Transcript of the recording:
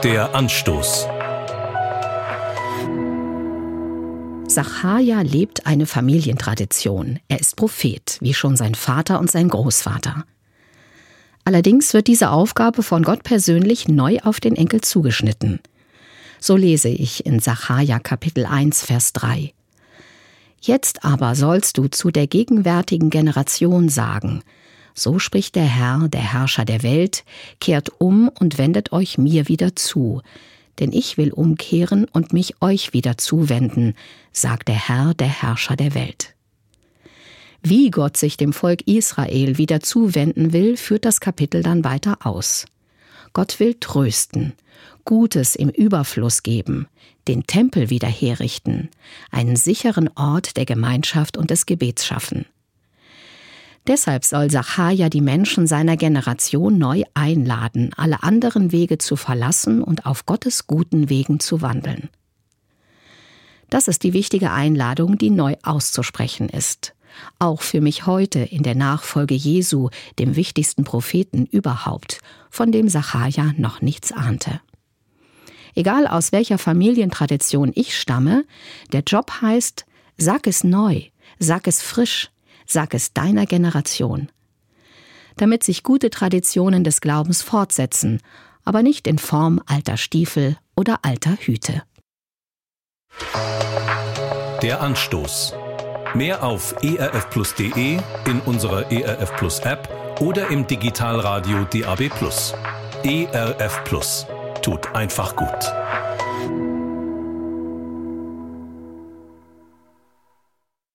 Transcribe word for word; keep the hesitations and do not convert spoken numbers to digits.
Der Anstoß. Sacharja lebt eine Familientradition. Er ist Prophet, wie schon sein Vater und sein Großvater. Allerdings wird diese Aufgabe von Gott persönlich neu auf den Enkel zugeschnitten. So lese ich in Sacharja Kapitel eins, Vers drei. Jetzt aber sollst du zu der gegenwärtigen Generation sagen: So spricht der Herr, der Herrscher der Welt, kehrt um und wendet euch mir wieder zu, denn ich will umkehren und mich euch wieder zuwenden, sagt der Herr, der Herrscher der Welt. Wie Gott sich dem Volk Israel wieder zuwenden will, führt das Kapitel dann weiter aus. Gott will trösten, Gutes im Überfluss geben, den Tempel wieder herrichten, einen sicheren Ort der Gemeinschaft und des Gebets schaffen. Deshalb soll Sacharja die Menschen seiner Generation neu einladen, alle anderen Wege zu verlassen und auf Gottes guten Wegen zu wandeln. Das ist die wichtige Einladung, die neu auszusprechen ist. Auch für mich heute in der Nachfolge Jesu, dem wichtigsten Propheten überhaupt, von dem Sacharja noch nichts ahnte. Egal aus welcher Familientradition ich stamme, der Job heißt: Sag es neu, sag es frisch, sag es deiner Generation. Damit sich gute Traditionen des Glaubens fortsetzen, aber nicht in Form alter Stiefel oder alter Hüte. Der Anstoß. Mehr auf e r f plus punkt de, in unserer E R F Plus App oder im Digitalradio D A B Plus. E R F Plus. Tut einfach gut.